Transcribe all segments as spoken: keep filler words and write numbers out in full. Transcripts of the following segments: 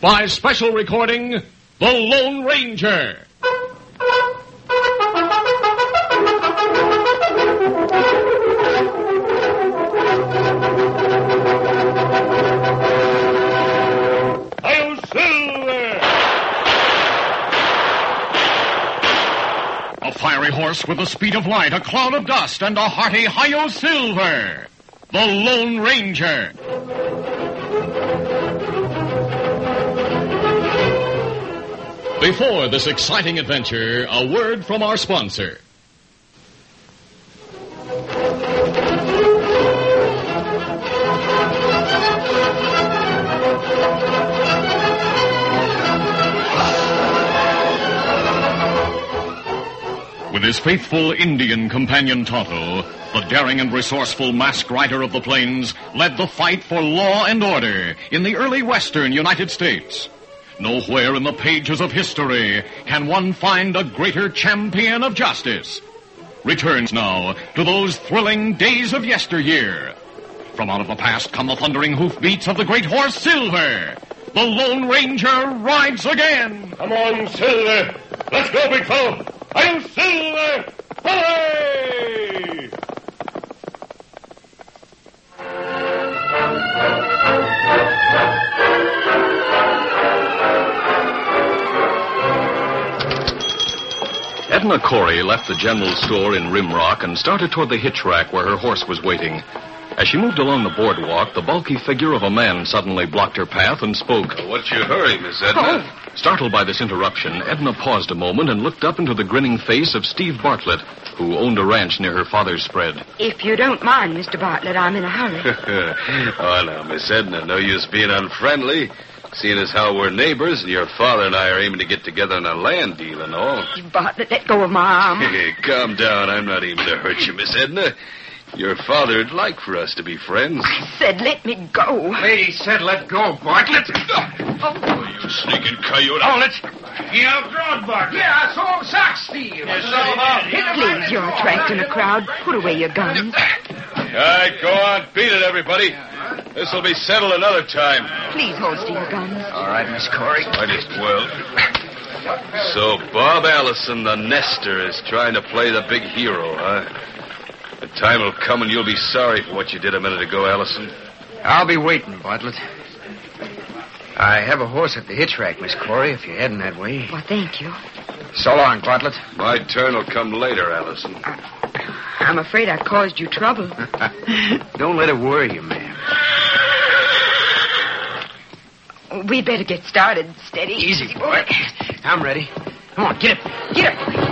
by special recording, The Lone Ranger. Hi-yo, Silver! A fiery horse with the speed of light, a cloud of dust, and a hearty Hi-yo, Silver! The Lone Ranger. Before this exciting adventure, a word from our sponsor. With his faithful Indian companion Tonto, the daring and resourceful masked rider of the plains led the fight for law and order in the early western United States. Nowhere in the pages of history can one find a greater champion of justice. Returns now to those thrilling days of yesteryear. From out of the past come the thundering hoofbeats of the great horse Silver. The Lone Ranger rides again. Come on, Silver. Let's go, big fellow. I'm Silver. Hooray! Edna Corey left the general store in Rimrock and started toward the hitch rack where her horse was waiting. As she moved along the boardwalk, the bulky figure of a man suddenly blocked her path and spoke. Well, what's your hurry, Miss Edna? Oh. Startled by this interruption, Edna paused a moment and looked up into the grinning face of Steve Bartlett, who owned a ranch near her father's spread. If you don't mind, Mister Bartlett, I'm in a hurry. Oh, now, Miss Edna, no use being unfriendly. Seeing as how we're neighbors, and your father and I are aiming to get together on a land deal and all. Bartlett, let go of my arm. Hey, calm down. I'm not aiming to hurt you, Miss Edna. Your father'd like for us to be friends. I said let me go. Lady said let go, Bartlett. Oh, you sneaking coyote. Oh, let's... He outdrawed Bartlett. Yeah, I saw him sock steal. Yes, all about him. Please, you're attracting a crowd. Put away your guns. All right, go on. Beat it, everybody. This'll be settled another time. Please holster your guns. All right, Miss Corey. Might as well. So Bob Allison, the nester, is trying to play the big hero, huh? The time will come and you'll be sorry for what you did a minute ago, Allison. I'll be waiting, Bartlett. I have a horse at the hitch rack, Miss Corey, if you're heading that way. Well, thank you. So long, Bartlett. My turn will come later, Allison. I, I'm afraid I caused you trouble. Don't let it worry you, ma'am. We'd better get started. Steady. Easy, boy. I'm ready. Come on, get up. Get up.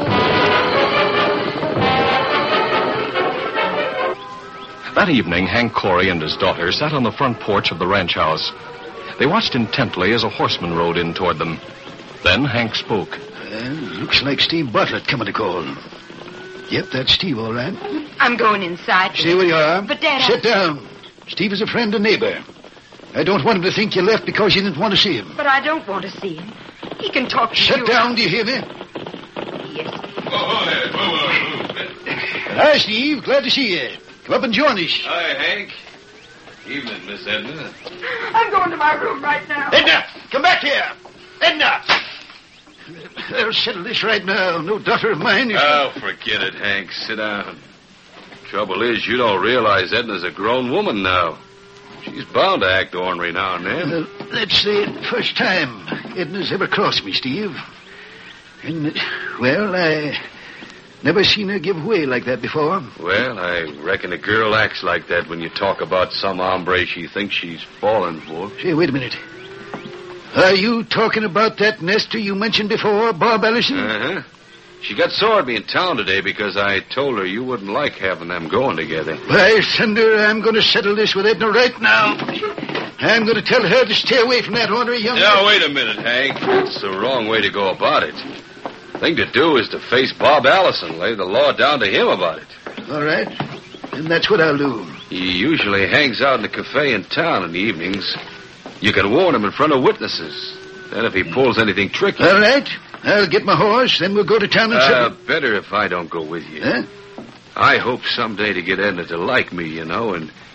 That evening, Hank Corey and his daughter sat on the front porch of the ranch house. They watched intently as a horseman rode in toward them. Then Hank spoke. Uh, looks like Steve Bartlett coming to call. Yep, that's Steve, all right. I'm going inside. Stay where you are. But, Dad, Sit I... down. Steve is a friend and neighbor. I don't want him to think you left because you didn't want to see him. But I don't want to see him. He can talk to Sit you. Sit down, do you hear me? Yes. Whoa, there. Whoa, whoa, Hi, Steve. Glad to see you. Come up and join us. Hi, Hank. Evening, Miss Edna. I'm going to my room right now. Edna, come back here. Edna. I'll settle this right now. No daughter of mine. Oh, forget it, Hank. Sit down. Trouble is, you don't realize Edna's a grown woman now. She's bound to act ornery now and then. Uh, that's the first time Edna's ever crossed me, Steve. And, well, I never seen her give way like that before. Well, I reckon a girl acts like that when you talk about some hombre she thinks she's falling for. Say, wait a minute. Are you talking about that nester you mentioned before, Bob Allison? Uh-huh. She got sore at me in town today because I told her you wouldn't like having them going together. By thunder, I'm going to settle this with Edna right now. I'm going to tell her to stay away from that ornery young... Now, wait a minute, Hank. That's the wrong way to go about it. The thing to do is to face Bob Allison, lay the law down to him about it. All right. And that's what I'll do. He usually hangs out in the cafe in town in the evenings. You can warn him in front of witnesses. Then if he pulls anything tricky... All right. I'll get my horse, then we'll go to town and... Uh, better if I don't go with you. Huh? I hope someday to get Edna to like me, you know, and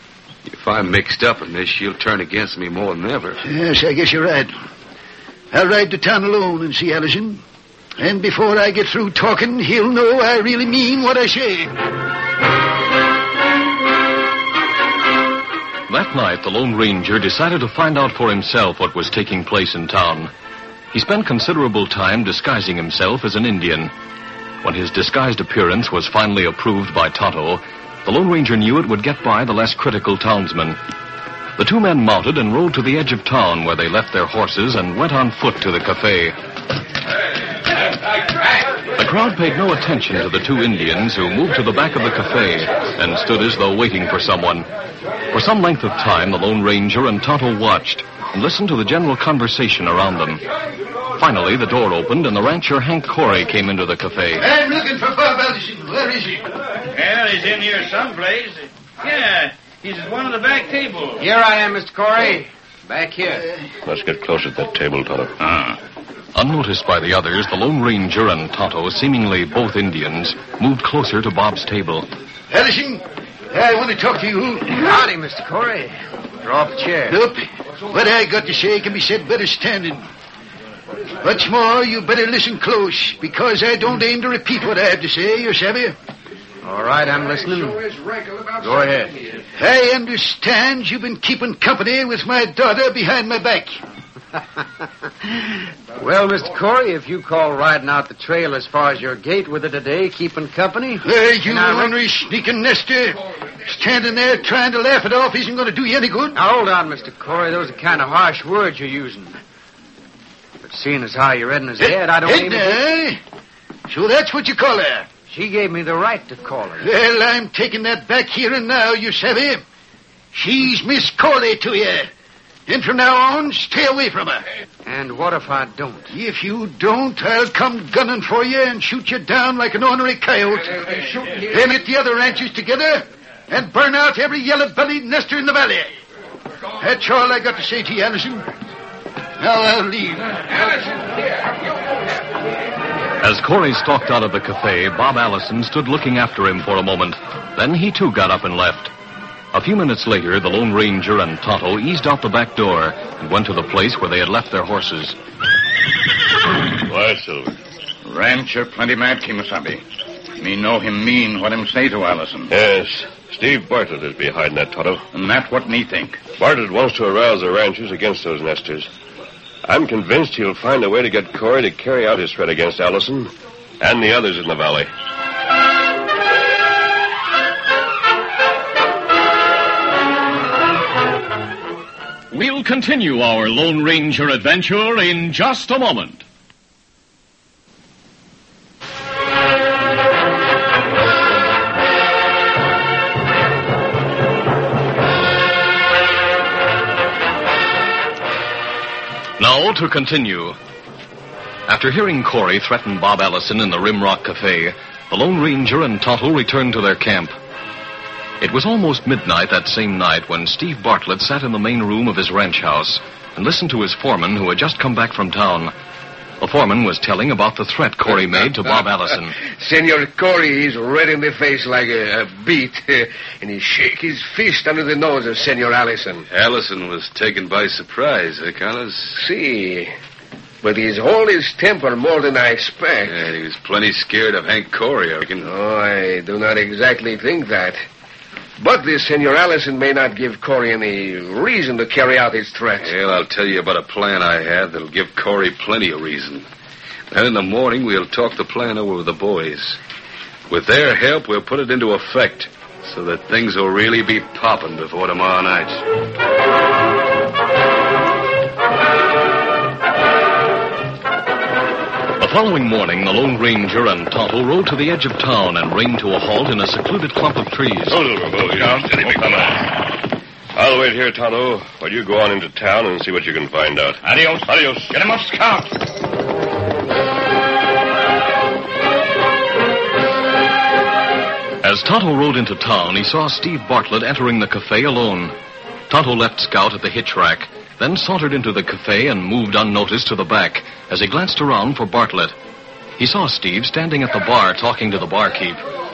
If I'm mixed up in this, she'll turn against me more than ever. Yes, I guess you're right. I'll ride to town alone and see Allison. And before I get through talking, he'll know I really mean what I say. That night, the Lone Ranger decided to find out for himself what was taking place in town. He spent considerable time disguising himself as an Indian. When his disguised appearance was finally approved by Tonto, the Lone Ranger knew it would get by the less critical townsmen. The two men mounted and rode to the edge of town, where they left their horses and went on foot to the cafe. The crowd paid no attention to the two Indians, who moved to the back of the cafe and stood as though waiting for someone. For some length of time, the Lone Ranger and Tonto watched and listened to the general conversation around them. Finally, the door opened, and the rancher Hank Corey came into the cafe. I'm looking for Bob Allison. Where is he? Well, he's in here someplace. Yeah, he's at one of the back tables. Here I am, Mister Corey. Back here. Let's get closer to that table, Tonto. Ah. Unnoticed by the others, the Lone Ranger and Tonto, seemingly both Indians, moved closer to Bob's table. Allison, I want to talk to you. Howdy, Mister Corey. Draw up a chair. Nope. What I got to say can be said better standing. What's more, you better listen close, because I don't aim to repeat what I have to say, you savvy? All right, I'm listening. Go ahead. I understand you've been keeping company with my daughter behind my back. Well, Mister Corey, if you call riding out the trail as far as your gate with her today keeping company... Hey, you I... ornery sneaking nester. Standing there trying to laugh it off isn't going to do you any good. Now, hold on, Mister Corey. Those are kind of harsh words you're using. But seeing as how you're reading his head, I don't Edna, even... eh? So that's what you call her. She gave me the right to call her. Well, I'm taking that back here and now, you savvy. She's Miss Corley to you. And from now on, stay away from her. And what if I don't? If you don't, I'll come gunning for you and shoot you down like an ornery coyote. Then get the other ranchers together and burn out every yellow-bellied nester in the valley. That's all I got to say to you, Allison. Now I'll leave. As Corey stalked out of the cafe, Bob Allison stood looking after him for a moment. Then he too got up and left. A few minutes later, the Lone Ranger and Tonto eased out the back door and went to the place where they had left their horses. Why, Silver? Rancher plenty mad, Kimasabi. Me know him mean what him say to Allison. Yes, Steve Bartlett is behind that, Tonto. And that's what me think. Bartlett wants to arouse the ranchers against those nesters. I'm convinced he'll find a way to get Corey to carry out his threat against Allison and the others in the valley. We'll continue our Lone Ranger adventure in just a moment. Now to continue. After hearing Corey threaten Bob Allison in the Rimrock Cafe, the Lone Ranger and Tonto returned to their camp. It was almost midnight that same night when Steve Bartlett sat in the main room of his ranch house and listened to his foreman, who had just come back from town. The foreman was telling about the threat Corey made to Bob Allison. Senor Corey, he's red in the face like a, a beet, and he shake his fist under the nose of Senor Allison. Allison was taken by surprise, eh, Carlos? See, but he's hold his temper more than I expect. Yeah, he was plenty scared of Hank Corey, I reckon. Oh, I do not exactly think that. But this Senor Allison may not give Corey any reason to carry out his threat. Well, I'll tell you about a plan I have that'll give Corey plenty of reason. Then in the morning, we'll talk the plan over with the boys. With their help, we'll put it into effect so that things will really be popping before tomorrow night. The following morning, the Lone Ranger and Tonto rode to the edge of town and reined to a halt in a secluded clump of trees. Oh, oh, yeah. Steady, big fella. I'll wait here, Tonto, while you go on into town and see what you can find out. Adios. Adios. Get him up, Scout. As Tonto rode into town, he saw Steve Bartlett entering the cafe alone. Tonto left Scout at the hitch rack, then sauntered into the cafe and moved unnoticed to the back as he glanced around for Bartlett. He saw Steve standing at the bar talking to the barkeep.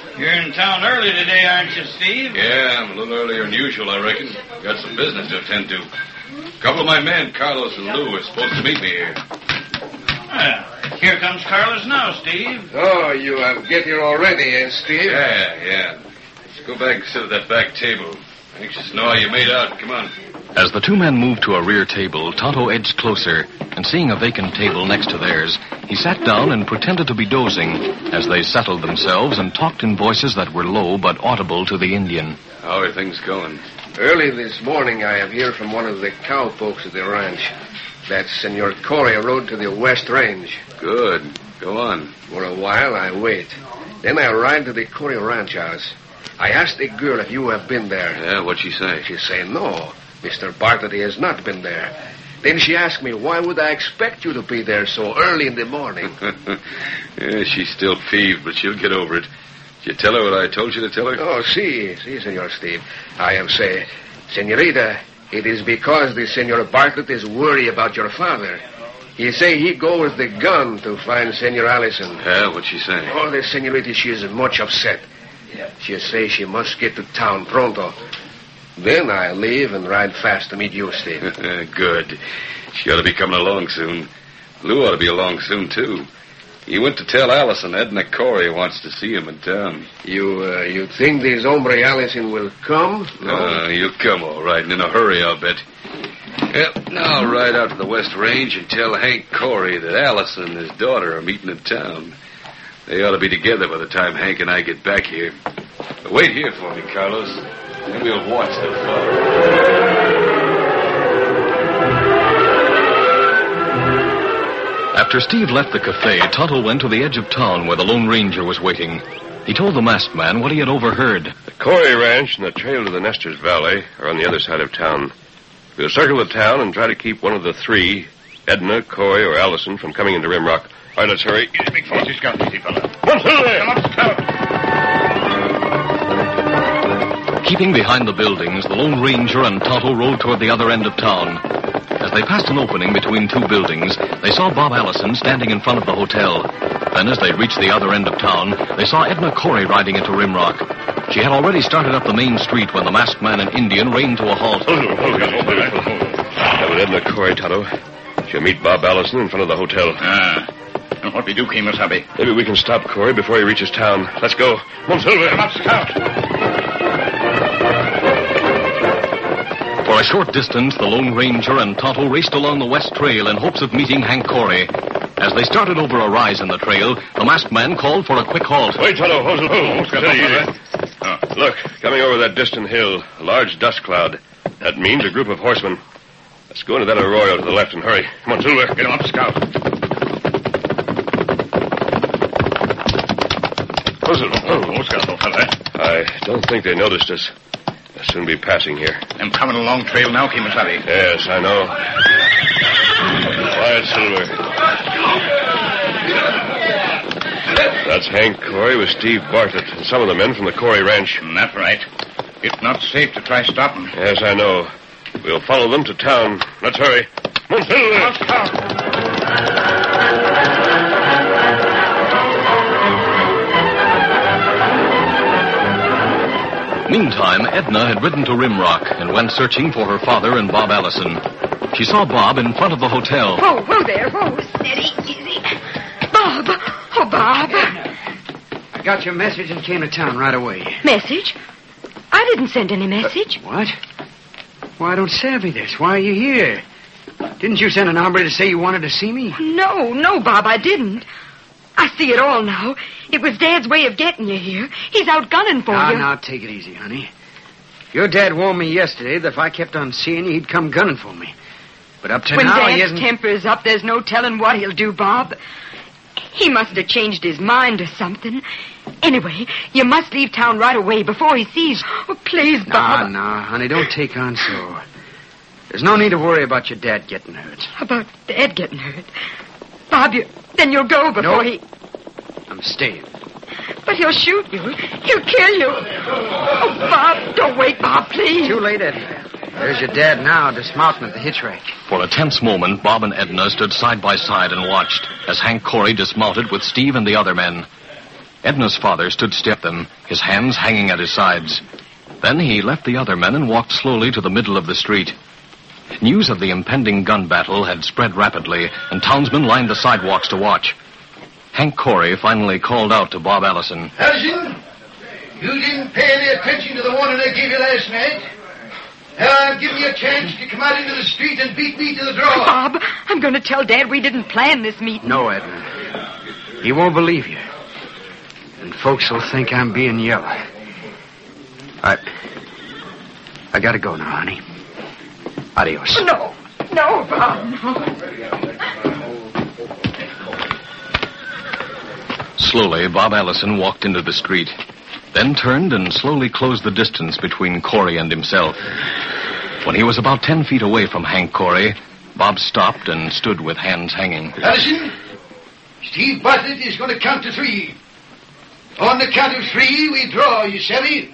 You're in town early today, aren't you, Steve? Yeah, I'm a little earlier than usual, I reckon. Got some business to attend to. A couple of my men, Carlos and Lou, are supposed to meet me here. Well, here comes Carlos now, Steve. Oh, you have get here already, eh, Steve? Yeah, yeah. Let's go back and sit at that back table. Anxious to know how you made out. Come on. As the two men moved to a rear table, Tonto edged closer, and seeing a vacant table next to theirs, he sat down and pretended to be dozing as they settled themselves and talked in voices that were low but audible to the Indian. How are things going? Early this morning, I have heard from one of the cowpokes at the ranch that Senor Corey rode to the West Range. Good. Go on. For a while, I wait. Then I ride to the Corey ranch house. I asked the girl if you have been there. Yeah, what'd she say? She say no. Mister Bartlett has not been there. Then she asked me, why would I expect you to be there so early in the morning? Yeah, she's still peeved, but she'll get over it. Did you tell her what I told you to tell her? Oh, si, si, Senor Steve. I am say, Senorita, it is because the Senor Bartlett is worried about your father. He say he go with the gun to find Senor Allison. Yeah, what'd she say? Oh, the Senorita, she is much upset. She say she must get to town pronto. Then I leave and ride fast to meet you, Steve. Good. She ought to be coming along soon. Lou ought to be along soon, too. He went to tell Allison Edna Corey wants to see him in town. You uh, you think this hombre Allison will come? No, uh, he'll come all right, and in a hurry, I'll bet. Yep, now I'll ride out to the West Range and tell Hank Corey that Allison and his daughter are meeting in town. They ought to be together by the time Hank and I get back here. But wait here for me, Carlos. Then we'll watch the fun. After Steve left the cafe, Tonto went to the edge of town where the Lone Ranger was waiting. He told the masked man what he had overheard. The Corey Ranch and the trail to the Nestor's Valley are on the other side of town. We'll circle the town and try to keep one of the three, Edna, Corey, or Allison, from coming into Rimrock. All right, let's hurry. He's a big forty scout, easy fella. Come on, scout. Keeping behind the buildings, the Lone Ranger and Tonto rode toward the other end of town. As they passed an opening between two buildings, they saw Bob Allison standing in front of the hotel. Then as they reached the other end of town, they saw Edna Corey riding into Rimrock. She had already started up the main street when the masked man and Indian reined to a halt. That was Edna Corey, Tonto. She'll meet Bob Allison in front of the hotel. Ah. And what we do, Kemosabe? Maybe we can stop Corey before he reaches town. Let's go. Come on, Silver. Come up, scout. For a short distance, the Lone Ranger and Tonto raced along the west trail in hopes of meeting Hank Corey. As they started over a rise in the trail, the masked man called for a quick halt. Wait, Tonto. Hold it. Oh, oh, look, coming over that distant hill, a large dust cloud. That means a group of horsemen. Let's go into that arroyo to the left and hurry. Come on, Silver. Get him up, scout. Oh, Silver. Oh, oh scout, old fella. I don't think they noticed us. They'll soon be passing here. I'm coming along trail now, Kemosabe. Yes, I know. Quiet, Silver. That's Hank Corey with Steve Bartlett and some of the men from the Corey Ranch. That's right. It's not safe to try stopping. Yes, I know. We'll follow them to town. Let's hurry. Come on, Silver. Come on, scout. Meantime, Edna had ridden to Rimrock and went searching for her father and Bob Allison. She saw Bob in front of the hotel. Whoa, whoa there, whoa, steady, easy. Bob, oh, Bob. I got your message and came to town right away. Message? I didn't send any message. Uh, what? Why, I don't savvy this. Why are you here? Didn't you send an hombre to say you wanted to see me? No, no, Bob, I didn't. I see it all now. It was Dad's way of getting you here. He's out gunning for now, you. Now, take it easy, honey. Your dad warned me yesterday that if I kept on seeing you, he'd come gunning for me. But up to when now, Dad's he hasn't... temper is up, there's no telling what he'll do, Bob. He must have changed his mind or something. Anyway, you must leave town right away before he sees. Oh, please, Bob. Nah, nah, honey, don't take on so. There's no need to worry about your dad getting hurt. About Dad getting hurt? Bob, you, then you'll go before nope. he... I'm staying. But he'll shoot you. He'll kill you. Oh, Bob, don't wait, Bob, please. Too late, Edna. There's your dad now, dismounting at the hitch rack. For a tense moment, Bob and Edna stood side by side and watched as Hank Corey dismounted with Steve and the other men. Edna's father stood still at them, his hands hanging at his sides. Then he left the other men and walked slowly to the middle of the street. News of the impending gun battle had spread rapidly, and townsmen lined the sidewalks to watch. Hank Corey finally called out to Bob Allison. Allison, you didn't pay any attention to the warning I gave you last night. Now I'm giving you a chance to come out into the street and beat me to the draw. Bob, I'm going to tell Dad we didn't plan this meeting. No, Edna. He won't believe you. And folks will think I'm being yellow. I... I gotta go now, honey. Adios. No. No, Bob, no. Slowly, Bob Allison walked into the street, then turned and slowly closed the distance between Corey and himself. When he was about ten feet away from Hank Corey, Bob stopped and stood with hands hanging. Allison, Steve Bartlett is going to count to three. On the count of three, we draw, you savvy?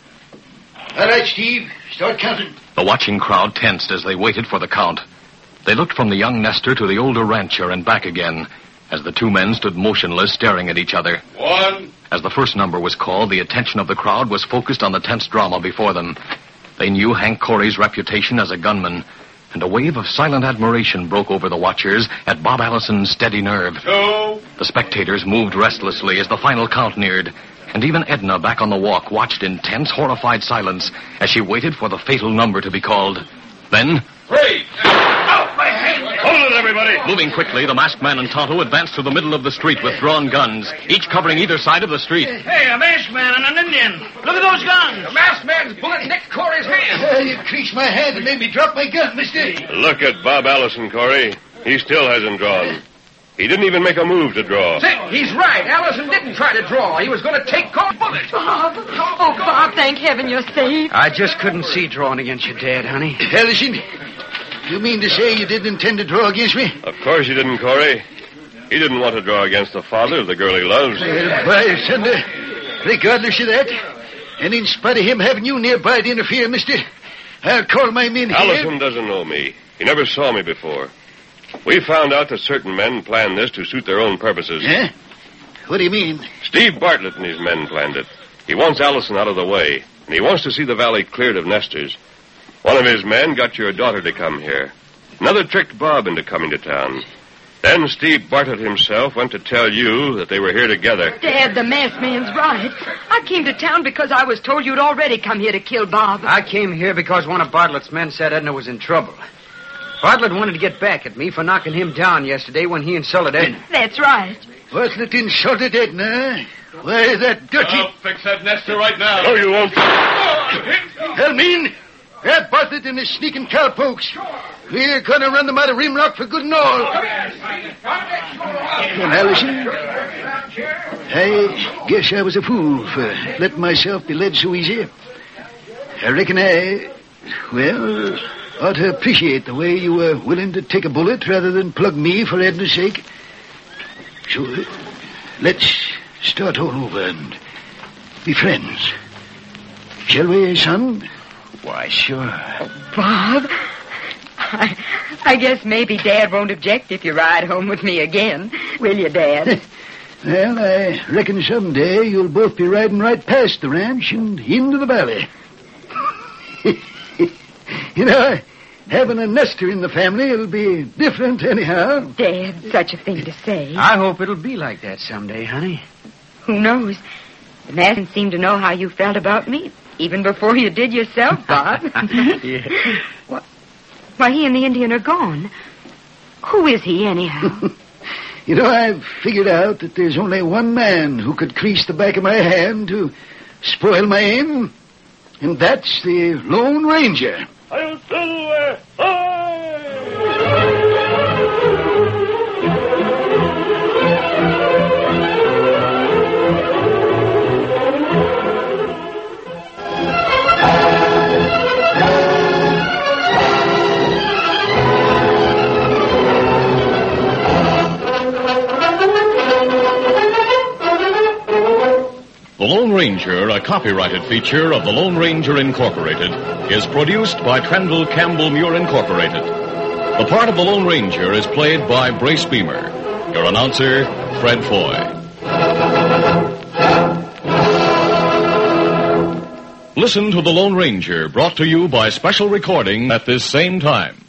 All right, Steve, start counting. The watching crowd tensed as they waited for the count. They looked from the young nester to the older rancher and back again, as the two men stood motionless, staring at each other. One. As the first number was called, the attention of the crowd was focused on the tense drama before them. They knew Hank Corey's reputation as a gunman, and a wave of silent admiration broke over the watchers at Bob Allison's steady nerve. Two. The spectators moved restlessly as the final count neared, and even Edna, back on the walk, watched in tense, horrified silence as she waited for the fatal number to be called. Then... Three. Out my hand. Hold it, everybody. Moving quickly, the masked man and Tonto advanced to the middle of the street with drawn guns, each covering either side of the street. Hey, a masked man and an Indian. Look at those guns. The masked man's bullet nicked Corey's hand. Uh, you creased my hand and made me drop my gun, mister. Look at Bob Allison, Corey. He still hasn't drawn. He didn't even make a move to draw. Say, he's right. Allison didn't try to draw. He was going to take Corey's bullet. Bob. Oh, Bob, thank heaven you're safe. I just couldn't see drawing against your dad, honey. Allison, you mean to say you didn't intend to draw against me? Of course you didn't, Corey. He didn't want to draw against the father of the girl he loves. Well, by thunder, regardless of that, and in spite of him having you nearby to interfere, mister, I'll call my men here. Allison doesn't know me. He never saw me before. We found out that certain men planned this to suit their own purposes. Huh? What do you mean? Steve Bartlett and his men planned it. He wants Allison out of the way, and he wants to see the valley cleared of nesters. One of his men got your daughter to come here. Another tricked Bob into coming to town. Then Steve Bartlett himself went to tell you that they were here together. Dad, the masked man's right. I came to town because I was told you'd already come here to kill Bob. I came here because one of Bartlett's men said Edna was in trouble. Bartlett wanted to get back at me for knocking him down yesterday when he insulted Edna. That's right. Bartlett insulted Edna. Why, that dirty... I'll fix that nester right now. No, you won't. I mean, grab Bartlett and his sneaking cowpokes. We're going to run them out of Rimrock for good and all. Come, Allison. I guess I was a fool for letting myself be led so easy. I reckon I, well, ought to appreciate the way you were willing to take a bullet rather than plug me for Edna's sake. So, uh, let's start all over and be friends. Shall we, son? Why, sure. Bob, I, I guess maybe Dad won't object if you ride home with me again. Will you, Dad? Well, I reckon someday you'll both be riding right past the ranch and into the valley. You know, having a nester in the family will be different anyhow. Dad, such a thing to say. I hope it'll be like that someday, honey. Who knows? The man didn't seem to know how you felt about me, even before you did yourself, Bob. Yeah. Why, why, he and the Indian are gone. Who is he, anyhow? You know, I've figured out that there's only one man who could crease the back of my hand to spoil my aim, and that's the Lone Ranger. I'll tell The Lone Ranger, a copyrighted feature of the Lone Ranger Incorporated, is produced by Trendle Campbell Muir Incorporated. The part of the Lone Ranger is played by Brace Beamer. Your announcer, Fred Foy. Listen to The Lone Ranger, brought to you by special recording at this same time.